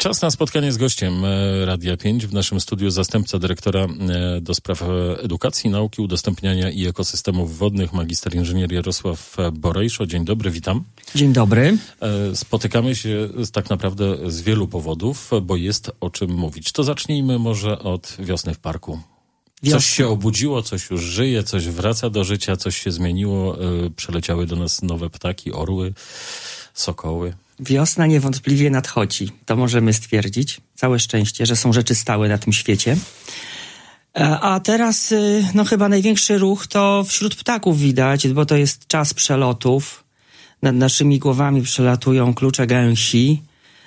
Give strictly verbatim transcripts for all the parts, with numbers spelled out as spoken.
Czas na spotkanie z gościem Radia pięć. W naszym studiu zastępca dyrektora do spraw edukacji, nauki, udostępniania i ekosystemów wodnych, magister inżynier Jarosław Borejszo. Dzień dobry, witam. Dzień dobry. Spotykamy się tak naprawdę z wielu powodów, bo jest o czym mówić. To zacznijmy może od wiosny w parku. Wiosna. Coś się obudziło, coś już żyje, coś wraca do życia, coś się zmieniło. Przeleciały do nas nowe ptaki, orły, sokoły. Wiosna niewątpliwie nadchodzi, to możemy stwierdzić. Całe szczęście, że są rzeczy stałe na tym świecie. A teraz no chyba największy ruch to wśród ptaków widać, bo to jest czas przelotów. Nad naszymi głowami przelatują klucze gęsi.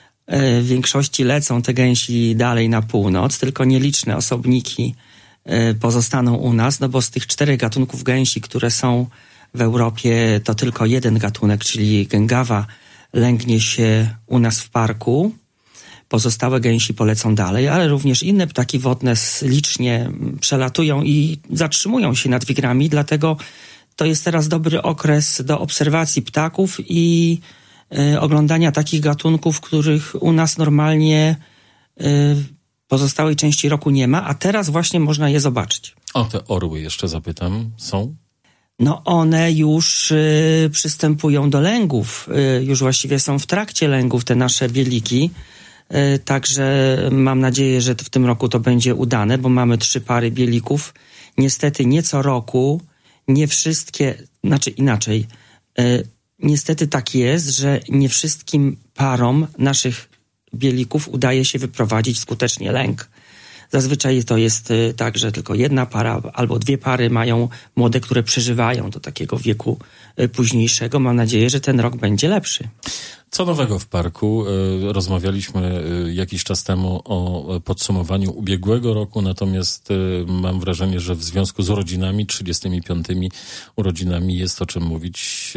W większości lecą te gęsi dalej na północ, tylko nieliczne osobniki pozostaną u nas, no bo z tych czterech gatunków gęsi, które są w Europie, to tylko jeden gatunek, czyli gęgawa, lęgnie się u nas w parku. Pozostałe gęsi polecą dalej, ale również inne ptaki wodne licznie przelatują i zatrzymują się nad wigrami, dlatego to jest teraz dobry okres do obserwacji ptaków i y, oglądania takich gatunków, których u nas normalnie y, pozostałej części roku nie ma, a teraz właśnie można je zobaczyć. O te orły jeszcze zapytam, są? No one już y, przystępują do lęgów, y, już właściwie są w trakcie lęgów te nasze bieliki, y, także mam nadzieję, że w tym roku to będzie udane, bo mamy trzy pary bielików. Niestety nie co roku, nie wszystkie, znaczy inaczej, y, niestety tak jest, że nie wszystkim parom naszych bielików udaje się wyprowadzić skutecznie lęk. Zazwyczaj to jest tak, że tylko jedna para albo dwie pary mają młode, które przeżywają do takiego wieku późniejszego. Mam nadzieję, że ten rok będzie lepszy. Co nowego w parku? Rozmawialiśmy jakiś czas temu o podsumowaniu ubiegłego roku, natomiast mam wrażenie, że w związku z urodzinami, trzydziestymi piątymi urodzinami jest o czym mówić.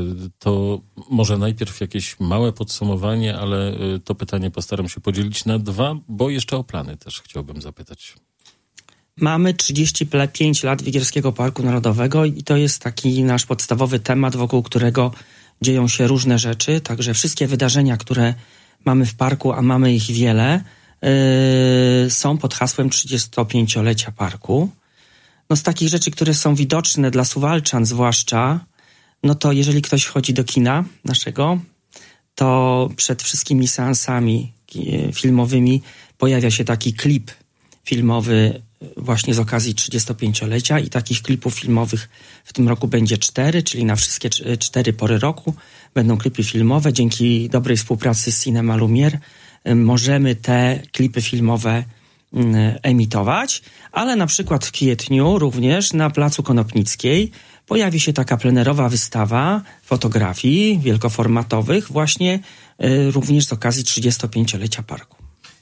To może najpierw jakieś małe podsumowanie, ale to pytanie postaram się podzielić na dwa, bo jeszcze o plany też chciałbym zapytać. Mamy trzydzieści pięć lat Wigierskiego Parku Narodowego i to jest taki nasz podstawowy temat, wokół którego dzieją się różne rzeczy, także wszystkie wydarzenia, które mamy w parku, a mamy ich wiele, yy, są pod hasłem trzydziestopięciolecia parku. No z takich rzeczy, które są widoczne dla Suwalczan zwłaszcza, no to jeżeli ktoś chodzi do kina naszego, to przed wszystkimi seansami filmowymi pojawia się taki klip filmowy właśnie z okazji trzydziestopięciolecia i takich klipów filmowych w tym roku będzie cztery, czyli na wszystkie cztery pory roku będą klipy filmowe. Dzięki dobrej współpracy z Cinema Lumière możemy te klipy filmowe emitować, ale na przykład w kwietniu również na Placu Konopnickiej pojawi się taka plenerowa wystawa fotografii wielkoformatowych właśnie również z okazji trzydziestopięciolecia parku.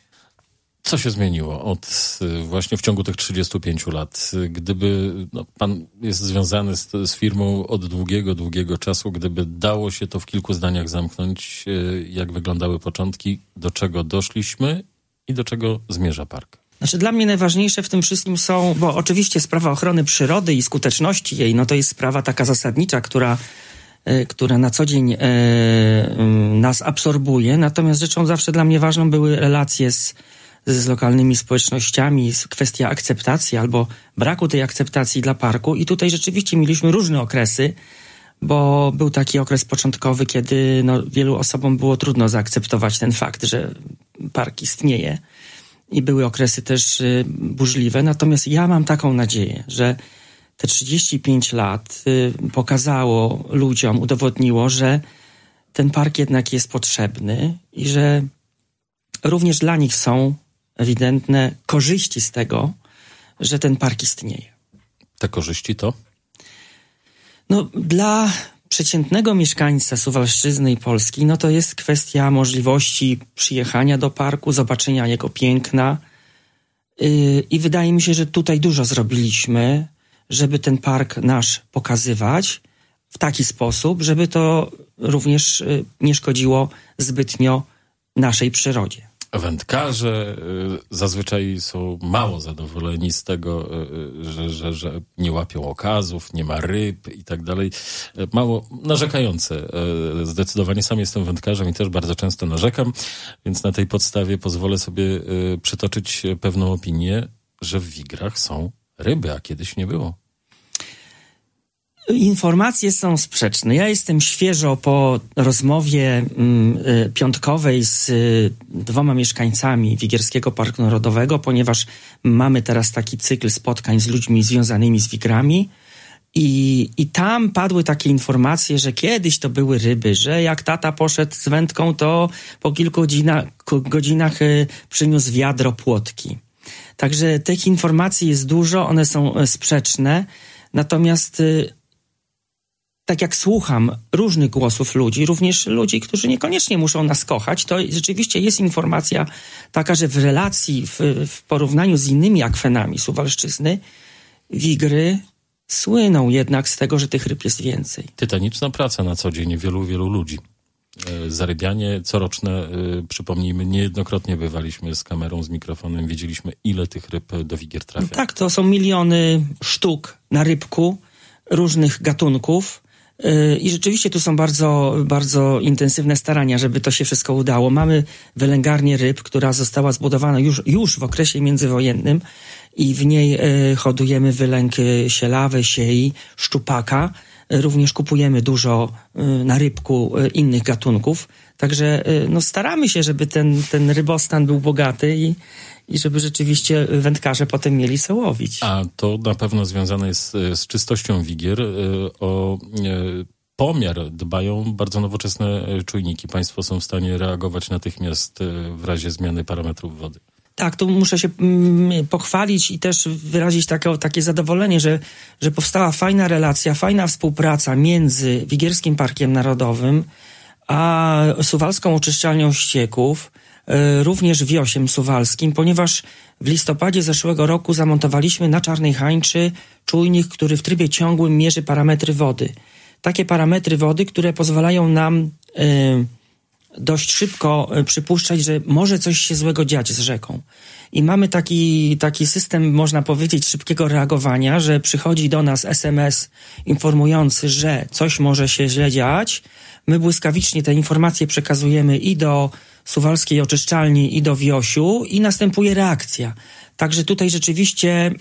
Co się zmieniło od właśnie w ciągu tych trzydziestu pięciu lat? Gdyby no, pan jest związany z, z firmą od długiego, długiego czasu, gdyby dało się to w kilku zdaniach zamknąć, jak wyglądały początki, do czego doszliśmy i do czego zmierza park? Znaczy dla mnie najważniejsze w tym wszystkim są, bo oczywiście sprawa ochrony przyrody i skuteczności jej, no to jest sprawa taka zasadnicza, która która na co dzień e, nas absorbuje, natomiast rzeczą zawsze dla mnie ważną były relacje z z lokalnymi społecznościami, kwestia akceptacji albo braku tej akceptacji dla parku i tutaj rzeczywiście mieliśmy różne okresy, bo był taki okres początkowy, kiedy no, wielu osobom było trudno zaakceptować ten fakt, że park istnieje i były okresy też y, burzliwe, natomiast ja mam taką nadzieję, że te trzydzieści pięć lat y, pokazało ludziom, udowodniło, że ten park jednak jest potrzebny i że również dla nich są ewidentne korzyści z tego, że ten park istnieje. Te korzyści to? No, dla przeciętnego mieszkańca Suwalszczyzny i Polski, no to jest kwestia możliwości przyjechania do parku, zobaczenia jego piękna yy, i wydaje mi się, że tutaj dużo zrobiliśmy, żeby ten park nasz pokazywać w taki sposób, żeby to również yy, nie szkodziło zbytnio naszej przyrodzie. Wędkarze zazwyczaj są mało zadowoleni z tego, że, że, że nie łapią okazów, nie ma ryb i tak dalej. Mało narzekające. Zdecydowanie sam jestem wędkarzem i też bardzo często narzekam, więc na tej podstawie pozwolę sobie przytoczyć pewną opinię, że w Wigrach są ryby, a kiedyś nie było. Informacje są sprzeczne. Ja jestem świeżo po rozmowie y, piątkowej z y, dwoma mieszkańcami Wigierskiego Parku Narodowego, ponieważ mamy teraz taki cykl spotkań z ludźmi związanymi z Wigrami i, i tam padły takie informacje, że kiedyś to były ryby, że jak tata poszedł z wędką, to po kilku godzinach, godzinach y, przyniósł wiadro płotki. Także tych informacji jest dużo, one są sprzeczne, natomiast y, tak jak słucham różnych głosów ludzi, również ludzi, którzy niekoniecznie muszą nas kochać, to rzeczywiście jest informacja taka, że w relacji, w, w porównaniu z innymi akwenami Suwalszczyzny, Wigry słyną jednak z tego, że tych ryb jest więcej. Tytaniczna praca na co dzień wielu, wielu ludzi. Zarybianie coroczne, przypomnijmy, niejednokrotnie bywaliśmy z kamerą, z mikrofonem, wiedzieliśmy, ile tych ryb do Wigier trafia. No tak, to są miliony sztuk na rybku różnych gatunków. I rzeczywiście tu są bardzo, bardzo intensywne starania, żeby to się wszystko udało. Mamy wylęgarnię ryb, która została zbudowana już, już w okresie międzywojennym i w niej hodujemy wylęk sielawy, siei, szczupaka. Również kupujemy dużo na rybku innych gatunków. Także no, staramy się, żeby ten, ten rybostan był bogaty i, i żeby rzeczywiście wędkarze potem mieli co łowić. A to na pewno związane jest z czystością Wigier. O pomiar dbają bardzo nowoczesne czujniki. Państwo są w stanie reagować natychmiast w razie zmiany parametrów wody. Tak, tu muszę się mm, pochwalić i też wyrazić takie, takie zadowolenie, że, że powstała fajna relacja, fajna współpraca między Wigierskim Parkiem Narodowym a Suwalską Oczyszczalnią Ścieków, y, również Wiosiem Suwalskim, ponieważ w listopadzie zeszłego roku zamontowaliśmy na Czarnej Hańczy czujnik, który w trybie ciągłym mierzy parametry wody. Takie parametry wody, które pozwalają nam y, dość szybko przypuszczać, że może coś się złego dziać z rzeką. I mamy taki, taki system, można powiedzieć, szybkiego reagowania, że przychodzi do nas es em es informujący, że coś może się źle dziać. My błyskawicznie te informacje przekazujemy i do Suwalskiej Oczyszczalni, i do Wiosiu i następuje reakcja. Także tutaj rzeczywiście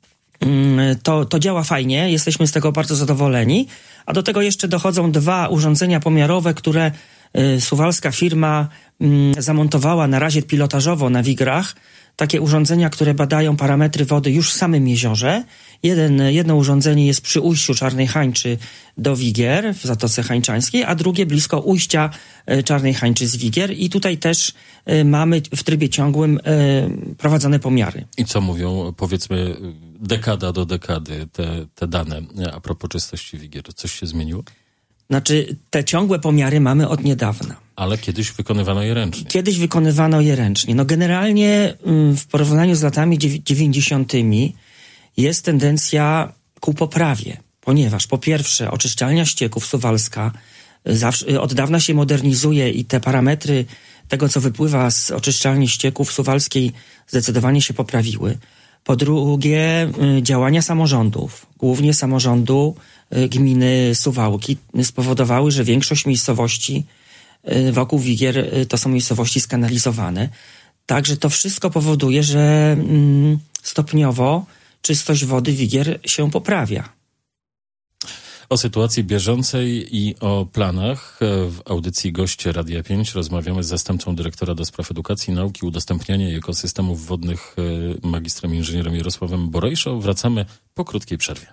mm, to, to działa fajnie, jesteśmy z tego bardzo zadowoleni. A do tego jeszcze dochodzą dwa urządzenia pomiarowe, które suwalska firma zamontowała na razie pilotażowo na Wigrach takie urządzenia, które badają parametry wody już w samym jeziorze. Jeden, jedno urządzenie jest przy ujściu Czarnej Hańczy do Wigier w Zatoce Hańczańskiej, a drugie blisko ujścia Czarnej Hańczy z Wigier i tutaj też mamy w trybie ciągłym prowadzone pomiary. I co mówią, powiedzmy, dekada do dekady te, te dane a propos czystości Wigier? Coś się zmieniło? Znaczy, te ciągłe pomiary mamy od niedawna. Ale kiedyś wykonywano je ręcznie. Kiedyś wykonywano je ręcznie. No generalnie w porównaniu z latami dziewięćdziesiątymi jest tendencja ku poprawie, ponieważ po pierwsze oczyszczalnia ścieków suwalska zawsze, od dawna się modernizuje i te parametry tego, co wypływa z oczyszczalni ścieków suwalskiej zdecydowanie się poprawiły. Po drugie działania samorządów, głównie samorządu gminy Suwałki spowodowały, że większość miejscowości wokół Wigier to są miejscowości skanalizowane. Także to wszystko powoduje, że stopniowo czystość wody Wigier się poprawia. O sytuacji bieżącej i o planach w audycji Goście Radia pięć rozmawiamy z zastępcą dyrektora do spraw edukacji, nauki, udostępniania i ekosystemów wodnych magistrem inżynierem Jarosławem Borejszą. Wracamy po krótkiej przerwie.